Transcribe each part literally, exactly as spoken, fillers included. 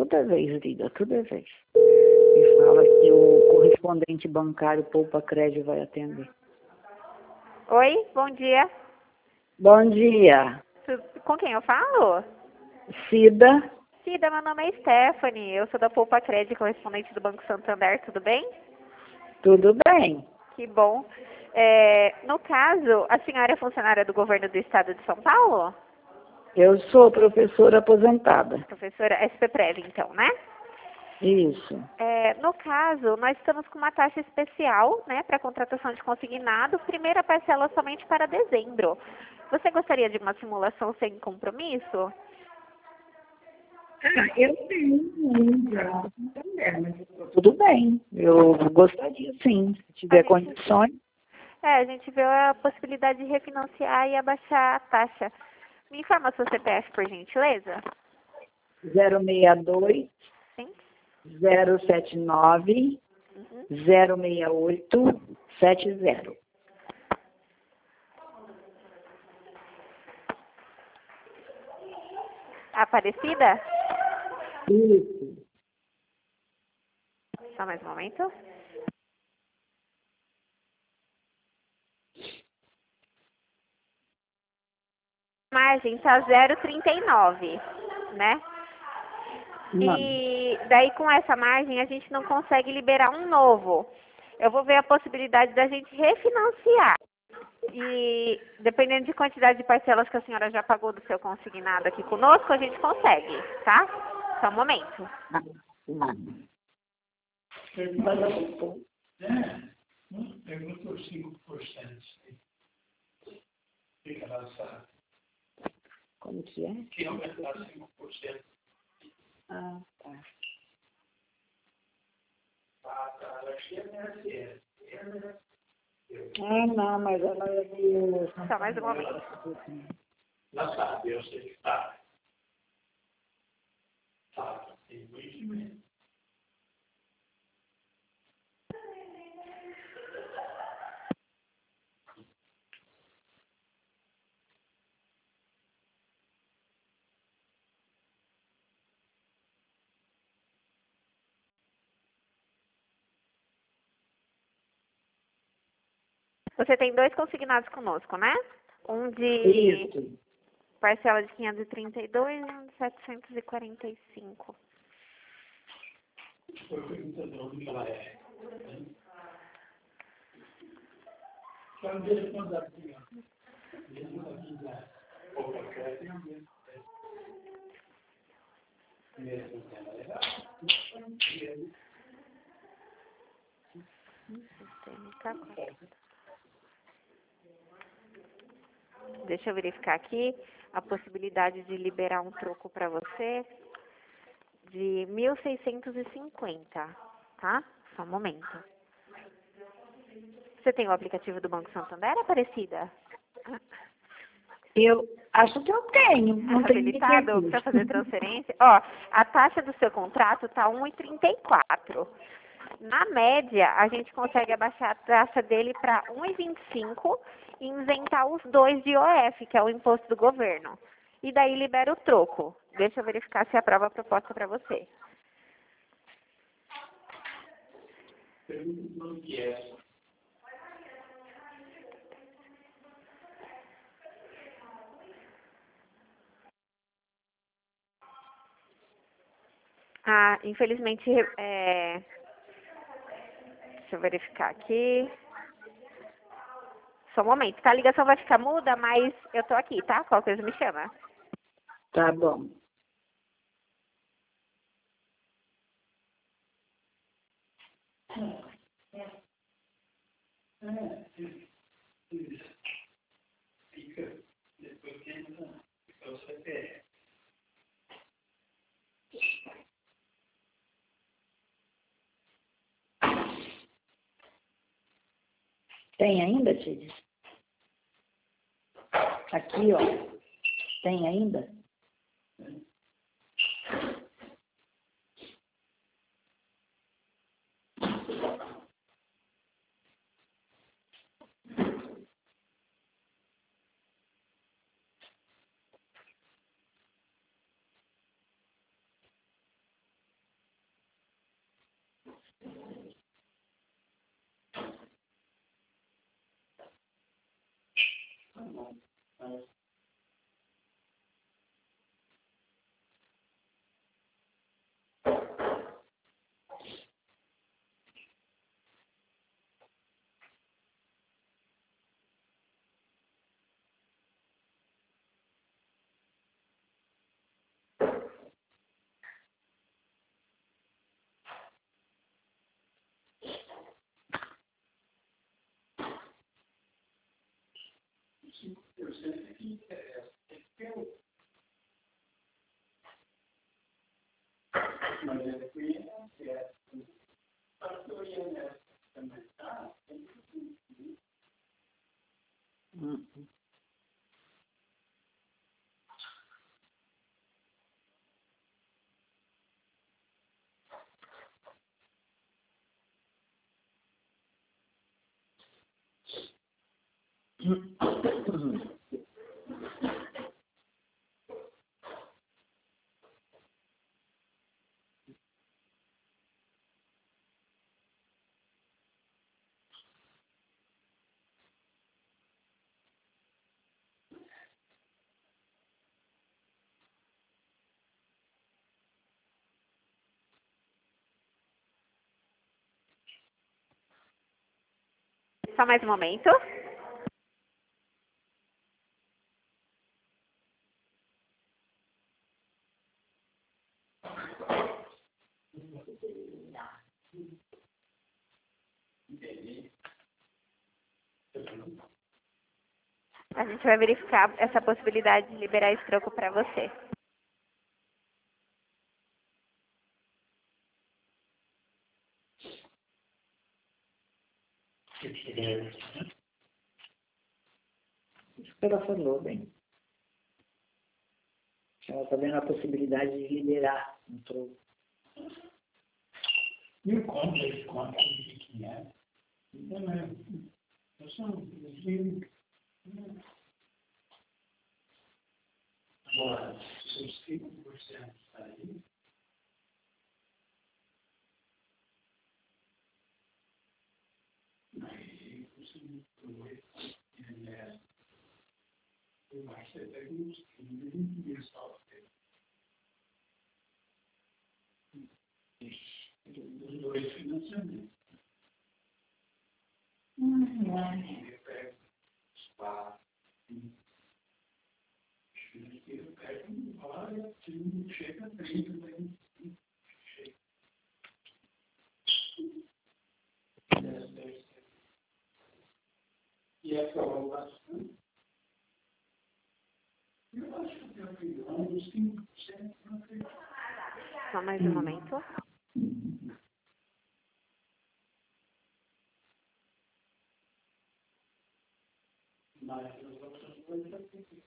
toda vez liga, toda vez. E fala que o correspondente bancário Poupa Crédito vai atender. Oi, bom dia. Bom dia. Com quem eu falo? Cida. Cida, meu nome é Stephanie, eu sou da Poupa Crédito, correspondente do Banco Santander, tudo bem? Tudo bem. Que bom. É, no caso, a senhora é funcionária do governo do estado de São Paulo? Eu sou professora aposentada. Professora S P Prev, então, né? Isso. É, no caso, nós estamos com uma taxa especial, né, para contratação de consignado, primeira parcela somente para dezembro. Você gostaria de uma simulação sem compromisso? Ah, eu tenho um já, mas tudo bem. Eu gostaria sim, se tiver gente, condições. É, a gente vê a possibilidade de refinanciar e abaixar a taxa. Me informa seu C P F, por gentileza? zero seis dois, Sim. zero sete nove, Uhum. zero seis oito, sete zero. Aparecida? Isso. Só mais um momento. Margem está zero vírgula trinta e nove, né? Não. E daí com essa margem a gente não consegue liberar um novo. Eu vou ver a possibilidade da gente refinanciar. E dependendo de quantidade de parcelas que a senhora já pagou do seu consignado aqui conosco, a gente consegue, tá? Só um momento. Ah, não. É, não pergunta os cinco por cento. Fica lançado. Como que é? Que aumentar cinco por cento. Ah, tá. Ah, tá. Ela é Ah, não, mas ela é do... Só mais um momento. Já sabe, eu sei que tá. Tá, tem conhecimento. Você tem dois consignados conosco, né? Um de Isso. parcela de quinhentos e trinta e dois e um de setecentos e quarenta e cinco. Foi perguntando de onde ela é. Só mesmo quando a criança. Mesmo aqui na pouca crédito, mesmo que ela é lá. Deixa eu verificar aqui a possibilidade de liberar um troco para você de mil seiscentos e cinquenta, tá? Só um momento. Você tem o aplicativo do Banco Santander, Aparecida? Eu acho que eu tenho. Não tenho Habilitado para fazer transferência? Ó, a taxa do seu contrato está um vírgula trinta e quatro. Na média, a gente consegue abaixar a taxa dele para um vírgula vinte e cinco e isentar os dois de I O F, que é o imposto do governo. E daí libera o troco. Deixa eu verificar se aprova a proposta para você. Pergunta o que é. Ah, infelizmente, é... deixa eu verificar aqui. Só um momento, tá? A ligação vai ficar muda, mas eu tô aqui, tá? Qualquer coisa me chama. Tá bom. Fica, depois tenta, fica o C P F. Tem ainda, Tides? Aqui, ó. Tem ainda? cinco por cento que interessa. Mas ele conhece essa. Para que eu ia também, tá? Hum. Só mais um momento. A gente vai verificar essa possibilidade de liberar esse troco para você. Isso que ela falou, bem. Ela está vendo a possibilidade de liberar um troco. E o conto, esse conto de quem é? Então, é. Eu sou um. Agora, se os cinco por cento sair, aí você não foi. Eu acho que você pega uns quinze mil só. Os dois financiamentos. Eu pego os quatro, cinco. Eu pego um vale, não chega a trinta, né? Chega. E a prorrogação, eu acho que tem a opinião dos cinco por cento. Só mais um momento. Mas as outras coisas aqui.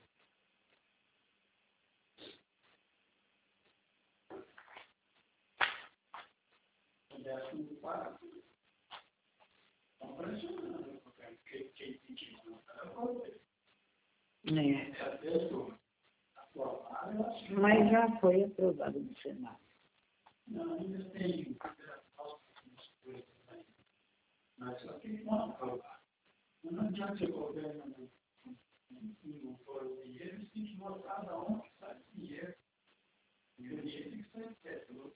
Décimo quarto. Estão pressionando, porque quem pediu não era você. É. É a pessoa. Aprovada, eu acho que. Mas já foi aprovado no Senado. Não, ainda tem algumas coisas aí. Mas só que vão aprovar. Não adianta o governo não for o dinheiro, eles têm que mostrar de onde sai o dinheiro. E o dinheiro tem que ser certo.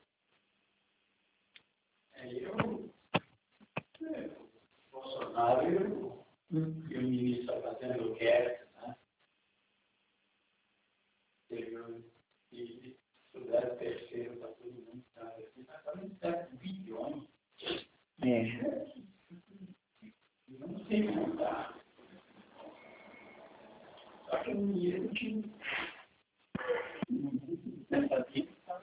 É eu, é, o Bolsonaro e o, Hum. e o ministro está fazendo o que é, né? E estudar o terceiro para todo mundo, tá? Está falando de sete bilhões. É. Não sei como está. Só que o dinheiro que nessa vida está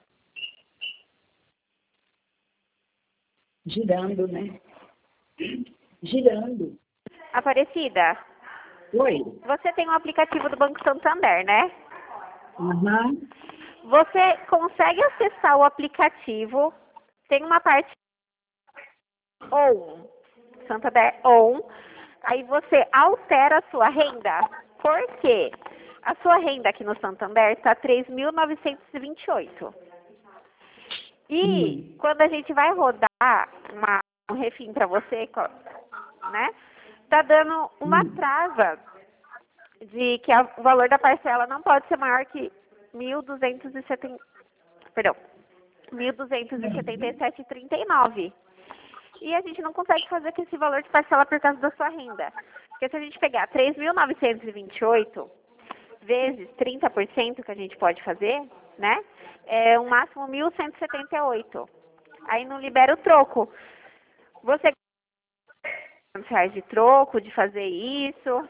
Girando, né? Girando. Aparecida, Oi. você tem um aplicativo do Banco Santander, né? Uhum. Você consegue acessar o aplicativo, tem uma parte on, Santander on, aí você altera a sua renda. Por quê? A sua renda aqui no Santander está três mil novecentos e vinte e oito. E Hum. quando a gente vai rodar uma, um refim para você, né? Tá dando uma Hum. trava de que a, o valor da parcela não pode ser maior que mil duzentos e setenta, perdão, mil duzentos e setenta e sete vírgula trinta e nove. E a gente não consegue fazer com esse valor de parcela por causa da sua renda. Porque se a gente pegar três mil novecentos e vinte e oito vezes trinta por cento que a gente pode fazer, né? É um máximo mil cento e setenta e oito. Aí não libera o troco. Você ganha reais de troco, de fazer isso?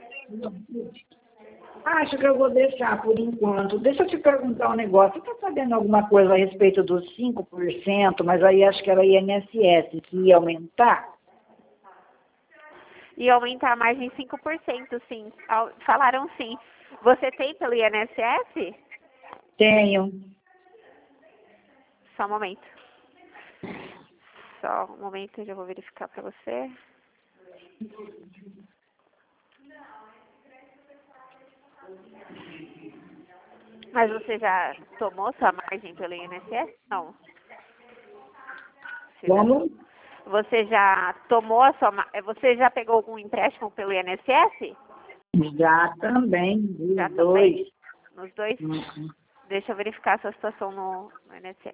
Acho que eu vou deixar por enquanto. Deixa eu te perguntar um negócio. Você está sabendo alguma coisa a respeito dos cinco por cento, mas aí acho que era I N S S que ia aumentar? E aumentar a margem cinco por cento, sim. Falaram sim. Você tem pelo I N S S? Tenho. Só um momento. Só um momento, eu já vou verificar para você. Mas você já tomou sua margem pelo I N S S? Não. Você Como? Já, você já tomou a sua... Você já pegou algum empréstimo pelo I N S S? Já também. Os Já dois. também? Nos dois? Uhum. Deixa eu verificar a sua situação no, no I N S S.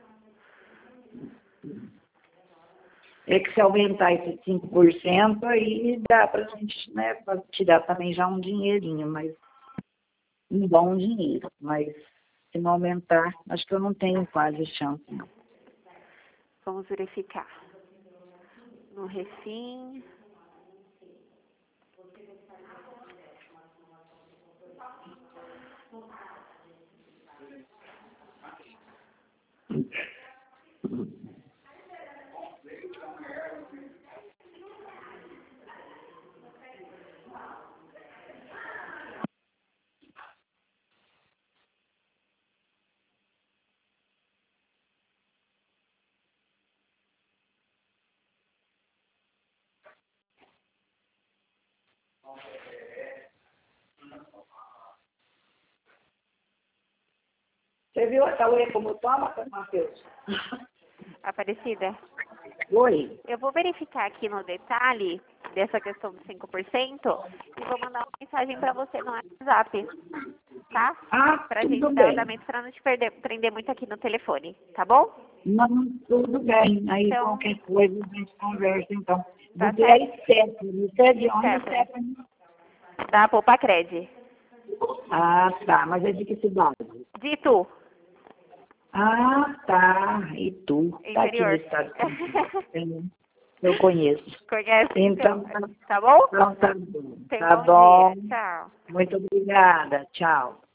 É que se aumentar esse cinco por cento, aí dá pra gente, né, pra tirar também já um dinheirinho, mas um bom dinheiro. Mas se não aumentar, acho que eu não tenho quase chance, não. Vamos verificar. No Refim. Você viu a Cauê como toma, Matheus? Aparecida? Oi. Eu vou verificar aqui no detalhe dessa questão dos cinco por cento e vou mandar uma mensagem para você no WhatsApp, tá? Ah, Pra tudo gente dar bem. andamento para não te perder, prender muito aqui no telefone, tá bom? Não, tudo bem. Aí Então, qualquer coisa a gente conversa, então. Tá Você certo. é Stephanie. Você é de onde, Stephanie. Stephanie? Da Poupa Cred. Ah, tá. Mas é de que cidade? De Itu, Ah, tá. E tu? Tá aqui no interior. estado. de Eu conheço. Conhece? Então, Então, tá bom? então tá bom. Tenha Tá um bom bom. dia. Tchau. Muito obrigada. Tchau.